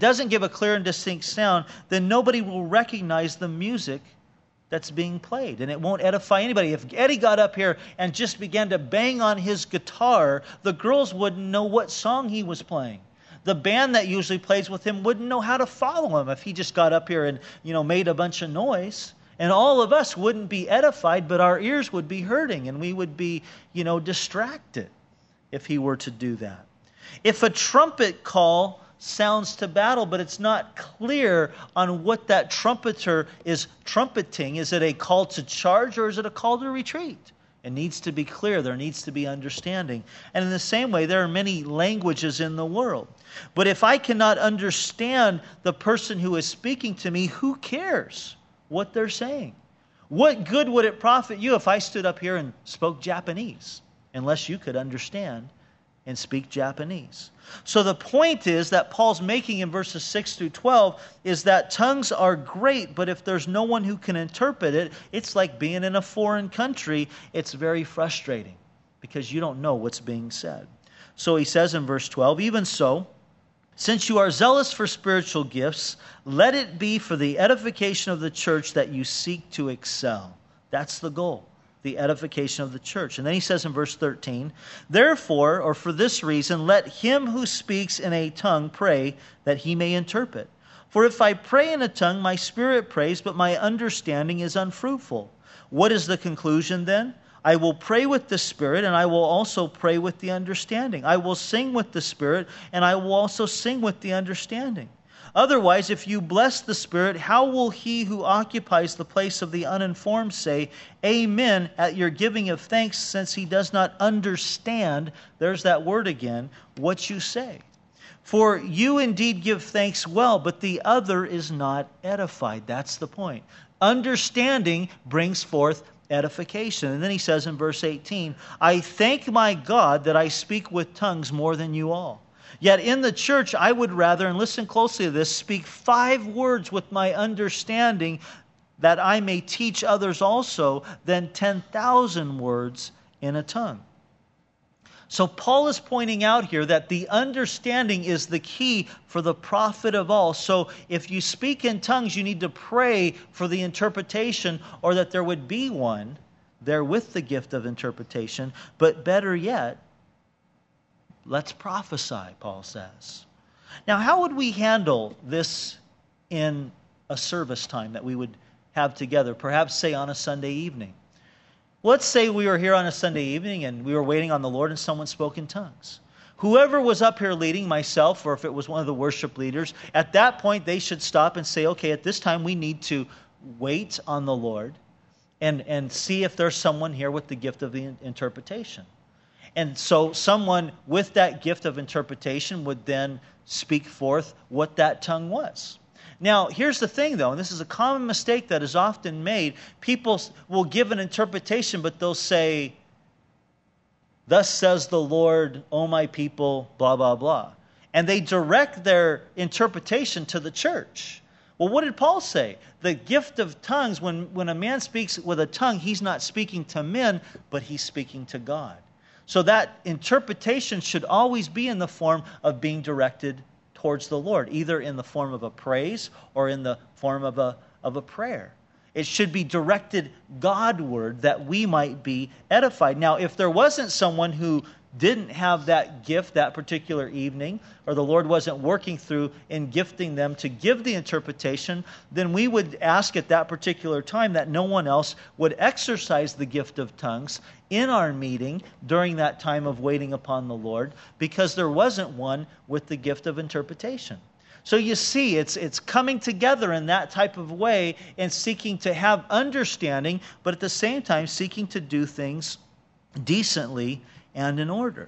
nobody will recognize the music that's being played, and it won't edify anybody. If Eddie got up here and just began to bang on his guitar, the girls wouldn't know what song he was playing. The band that usually plays with him wouldn't know how to follow him if he just got up here and, made a bunch of noise. And all of us wouldn't be edified, but our ears would be hurting, and we would be, distracted if he were to do that. If a trumpet call sounds to battle, but it's not clear on what that trumpeter is trumpeting, is it a call to charge or is it a call to retreat? It needs to be clear. There needs to be understanding. And in the same way, there are many languages in the world. But if I cannot understand the person who is speaking to me, who cares what they're saying? What good would it profit you if I stood up here and spoke Japanese, unless you could understand and speak Japanese? So the point is that Paul's making in verses 6 through 12 is that tongues are great, but if there's no one who can interpret it, it's like being in a foreign country. It's very frustrating because you don't know what's being said. So he says in verse 12, even so, since you are zealous for spiritual gifts, let it be for the edification of the church that you seek to excel. That's the goal, the edification of the church. And then he says in verse 13, therefore, or for this reason, let him who speaks in a tongue pray that he may interpret. For if I pray in a tongue, my spirit prays, but my understanding is unfruitful. What is the conclusion then? I will pray with the Spirit, and I will also pray with the understanding. I will sing with the Spirit, and I will also sing with the understanding. Otherwise, if you bless the Spirit, how will he who occupies the place of the uninformed say, Amen, at your giving of thanks, since he does not understand, there's that word again, what you say? For you indeed give thanks well, but the other is not edified. That's the point. Understanding brings forth edification. And then he says in verse 18, I thank my God that I speak with tongues more than you all. Yet in the church I would rather, and listen closely to this, speak 5 words with my understanding that I may teach others also than 10,000 words in a tongue. So Paul is pointing out here that the understanding is the key for the profit of all. So if you speak in tongues, you need to pray for the interpretation, or that there would be one there with the gift of interpretation. But better yet, let's prophesy, Paul says. Now, how would we handle this in a service time that we would have together, perhaps say on a Sunday evening? Let's say we were here on a Sunday evening and we were waiting on the Lord and someone spoke in tongues. Whoever was up here leading, myself, or if it was one of the worship leaders, at that point they should stop and say, okay, at this time we need to wait on the Lord and see if there's someone here with the gift of the interpretation. And so someone with that gift of interpretation would then speak forth what that tongue was. Now, here's the thing, though, and this is a common mistake that is often made. People will give an interpretation, but they'll say, thus says the Lord, O my people, blah, blah, blah. And they direct their interpretation to the church. Well, what did Paul say? The gift of tongues, when a man speaks with a tongue, he's not speaking to men, but he's speaking to God. So that interpretation should always be in the form of being directed towards the Lord, either in the form of a praise or in the form of a prayer. It should be directed Godward that we might be edified. Now, if there wasn't someone who didn't have that gift that particular evening, or the Lord wasn't working through in gifting them to give the interpretation, then we would ask at that particular time that no one else would exercise the gift of tongues in our meeting during that time of waiting upon the Lord, because there wasn't one with the gift of interpretation. So you see, it's coming together in that type of way and seeking to have understanding, but at the same time seeking to do things decently and in order.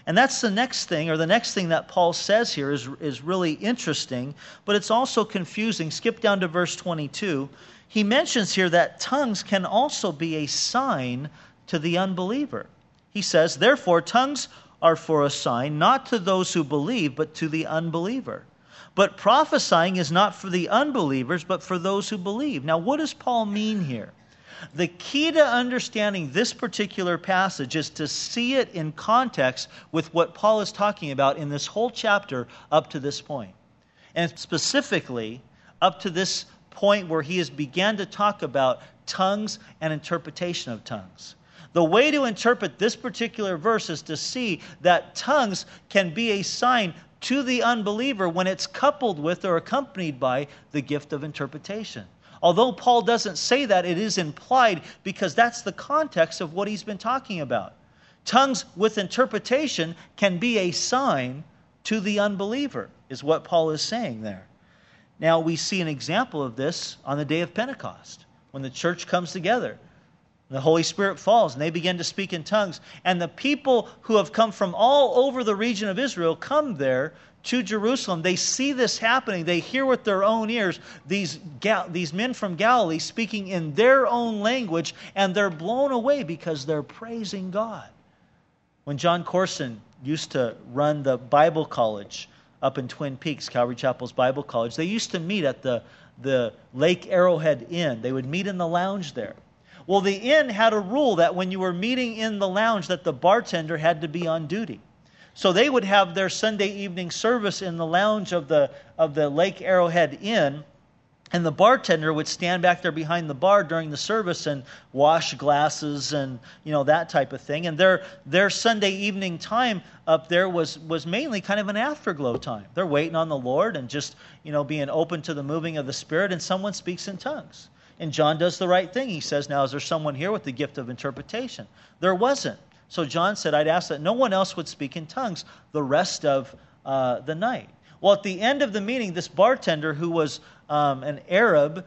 And that's the next thing, or the next thing that Paul says here is really interesting, but it's also confusing. Skip down to verse 22. He mentions here that tongues can also be a sign to the unbeliever. He says, therefore, tongues are for a sign, not to those who believe, but to the unbeliever. But prophesying is not for the unbelievers, but for those who believe. Now, what does Paul mean here? The key to understanding this particular passage is to see it in context with what Paul is talking about in this whole chapter up to this point. And specifically, up to this point where he has began to talk about tongues and interpretation of tongues. The way to interpret this particular verse is to see that tongues can be a sign to the unbeliever when it's coupled with or accompanied by the gift of interpretation. Although Paul doesn't say that, it is implied because that's the context of what he's been talking about. Tongues with interpretation can be a sign to the unbeliever, is what Paul is saying there. Now, we see an example of this on the day of Pentecost, when the church comes together. The Holy Spirit falls, and they begin to speak in tongues. And the people who have come from all over the region of Israel come there to Jerusalem. They see this happening. They hear with their own ears these men from Galilee speaking in their own language, and they're blown away because they're praising God. When John Corson used to run the Bible college up in Twin Peaks, Calvary Chapel's Bible College, they used to meet at the Lake Arrowhead Inn. They would meet in the lounge there. Well, the inn had a rule that when you were meeting in the lounge that the bartender had to be on duty. So they would have their Sunday evening service in the lounge of the Lake Arrowhead Inn, and the bartender would stand back there behind the bar during the service and wash glasses and that type of thing. And their Sunday evening time up there was mainly kind of an afterglow time. They're waiting on the Lord and just being open to the moving of the Spirit, and someone speaks in tongues. And John does the right thing. He says, now, is there someone here with the gift of interpretation? There wasn't. So John said, I'd ask that no one else would speak in tongues the rest of the night. Well, at the end of the meeting, this bartender who was an Arab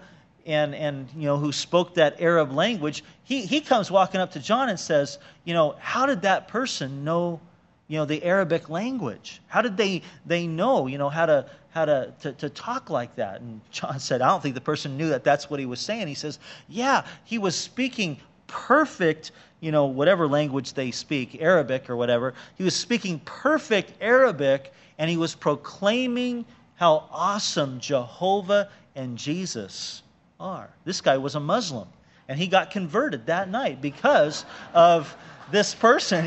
and who spoke that Arab language, he comes walking up to John and says, how did that person know the Arabic language? How did they know how to talk like that? And John said, I don't think the person knew that that's what he was saying. He says, yeah, he was speaking perfect, whatever language they speak, Arabic or whatever. He was speaking perfect Arabic, and he was proclaiming how awesome Jehovah and Jesus are. This guy was a Muslim, and he got converted that night because of this person,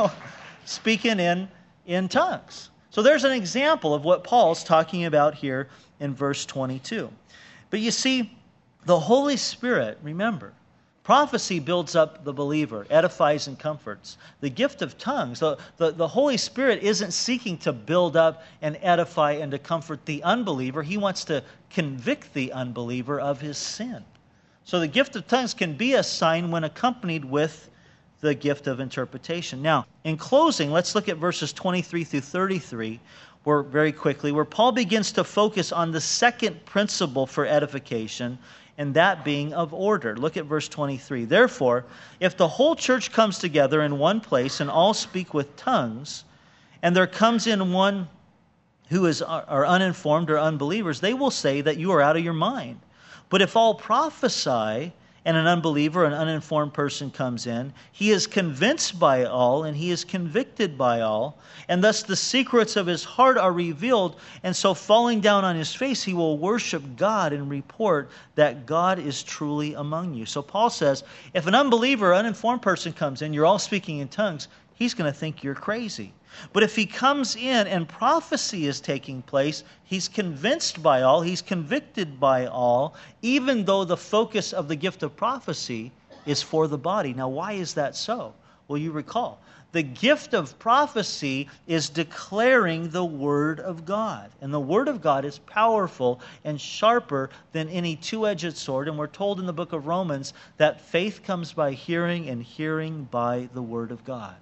speaking in tongues. So there's an example of what Paul's talking about here in verse 22. But you see, the Holy Spirit, remember, prophecy builds up the believer, edifies and comforts. The gift of tongues, the Holy Spirit isn't seeking to build up and edify and to comfort the unbeliever. He wants to convict the unbeliever of his sin. So the gift of tongues can be a sign when accompanied with the gift of interpretation. Now, in closing, let's look at verses 23 through 33, very quickly, where Paul begins to focus on the second principle for edification, and that being of order. Look at verse 23. Therefore, if the whole church comes together in one place and all speak with tongues, and there comes in one who are uninformed or unbelievers, they will say that you are out of your mind. But if all prophesy, and an unbeliever, an uninformed person comes in, he is convinced by all, and he is convicted by all, and thus the secrets of his heart are revealed, and so falling down on his face, he will worship God and report that God is truly among you. So Paul says, if an unbeliever, uninformed person comes in, you're all speaking in tongues, he's going to think you're crazy. But if he comes in and prophecy is taking place, he's convinced by all, he's convicted by all, even though the focus of the gift of prophecy is for the body. Now, why is that so? Well, you recall, the gift of prophecy is declaring the Word of God. And the Word of God is powerful and sharper than any two-edged sword. And we're told in the book of Romans that faith comes by hearing, and hearing by the Word of God.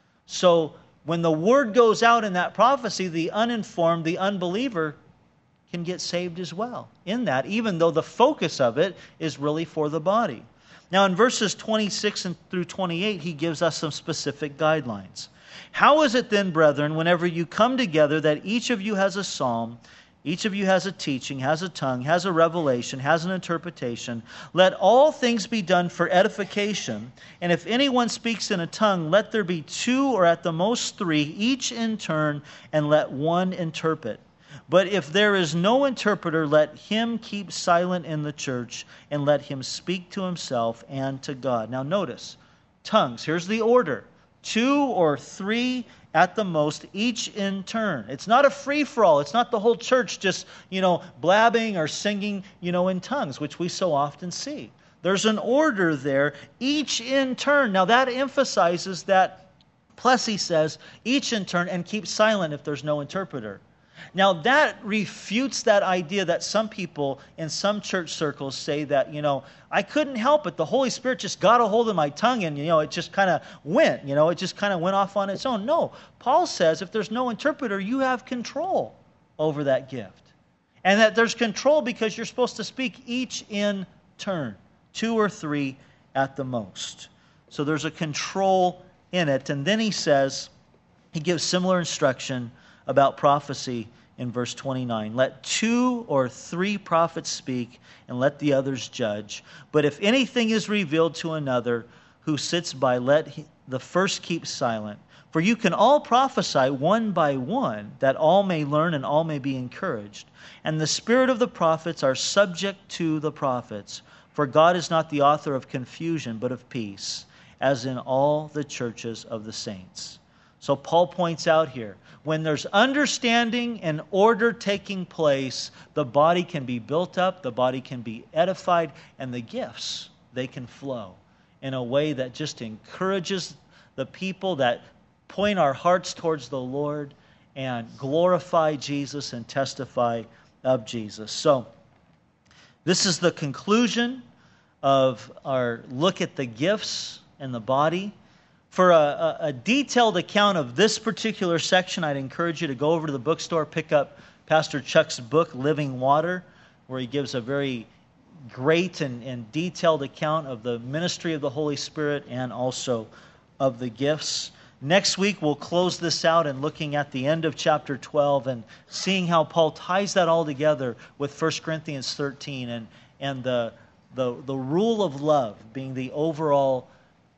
So, when the word goes out in that prophecy, the uninformed, the unbeliever can get saved as well in that, even though the focus of it is really for the body. Now in verses 26 through 28, he gives us some specific guidelines. How is it then, brethren, whenever you come together, that each of you has a psalm, each of you has a teaching, has a tongue, has a revelation, has an interpretation? Let all things be done for edification. And if anyone speaks in a tongue, let there be 2 or at the most 3, each in turn, and let one interpret. But if there is no interpreter, let him keep silent in the church, and let him speak to himself and to God. Now notice, tongues, here's the order. 2 or 3 at the most, each in turn. It's not a free-for-all. It's not the whole church just, blabbing or singing, in tongues, which we so often see. There's an order there, each in turn. Now that emphasizes that, plus he says, each in turn, and keep silent if there's no interpreter. Now that refutes that idea that some people in some church circles say that, I couldn't help it. The Holy Spirit just got a hold of my tongue and, it just kind of went, it just kind of went off on its own. No, Paul says if there's no interpreter, you have control over that gift. And that there's control because you're supposed to speak each in turn, 2 or 3 at the most. So there's a control in it. And then he gives similar instruction about prophecy in verse 29. Let 2 or 3 prophets speak, and let the others judge. But if anything is revealed to another who sits by, let the first keep silent. For you can all prophesy one by one, that all may learn and all may be encouraged. And the spirit of the prophets are subject to the prophets. For God is not the author of confusion, but of peace, as in all the churches of the saints. So Paul points out here, when there's understanding and order taking place, the body can be built up, the body can be edified, and the gifts, they can flow in a way that just encourages the people, that point our hearts towards the Lord and glorify Jesus and testify of Jesus. So this is the conclusion of our look at the gifts and the body. For a detailed account of this particular section, I'd encourage you to go over to the bookstore, pick up Pastor Chuck's book, Living Water, where he gives a very great and detailed account of the ministry of the Holy Spirit and also of the gifts. Next week, we'll close this out and looking at the end of chapter 12 and seeing how Paul ties that all together with 1 Corinthians 13 and the rule of love being the overall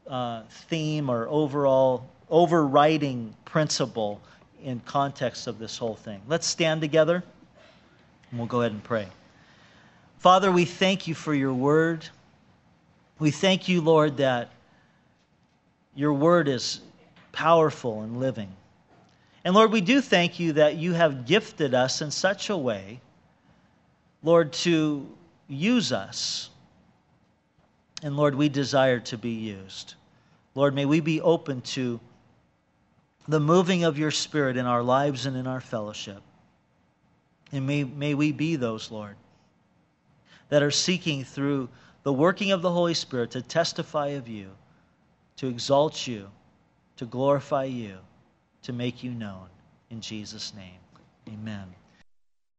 theme or overall overriding principle in context of this whole thing. Let's stand together and we'll go ahead and pray. Father, we thank you for your word. We thank you, Lord, that your word is powerful and living. And Lord, we do thank you that you have gifted us in such a way, Lord, to use us. And Lord, we desire to be used. Lord, may we be open to the moving of your Spirit in our lives and in our fellowship. And may we be those, Lord, that are seeking through the working of the Holy Spirit to testify of you, to exalt you, to glorify you, to make you known. In Jesus' name, amen.